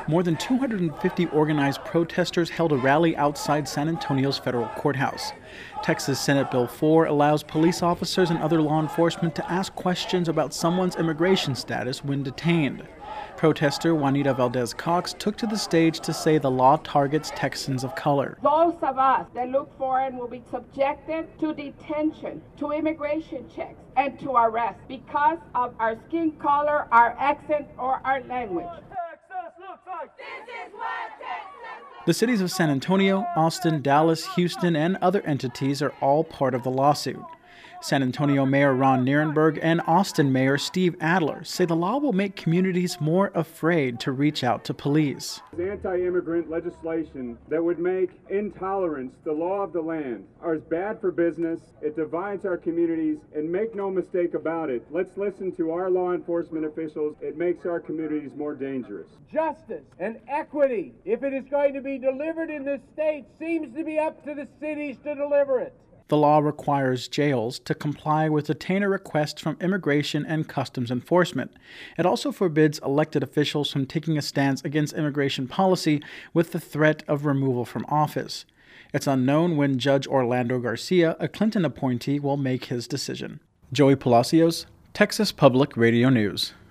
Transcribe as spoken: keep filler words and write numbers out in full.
More than two hundred fifty organized protesters held a rally outside San Antonio's federal courthouse. Texas Senate Bill four allows police officers and other law enforcement to ask questions about someone's immigration status when detained. Protester Juanita Valdez Cox took to the stage to say the law targets Texans of color. Those of us that look foreign will be subjected to detention, to immigration checks, and to arrest because of our skin color, our accent, or our language. The cities of San Antonio, Austin, Dallas, Houston, and other entities are all part of the lawsuit. San Antonio Mayor Ron Nirenberg and Austin Mayor Steve Adler say the law will make communities more afraid to reach out to police. Anti-immigrant legislation that would make intolerance the law of the land is bad for business. It divides our communities, and make no mistake about it, let's listen to our law enforcement officials. It makes our communities more dangerous. Justice and equity, if it is going to be delivered in this state, seems to be up to the cities to deliver it. The law requires jails to comply with detainer requests from Immigration and Customs Enforcement. It also forbids elected officials from taking a stance against immigration policy with the threat of removal from office. It's unknown when Judge Orlando Garcia, a Clinton appointee, will make his decision. Joey Palacios, Texas Public Radio News.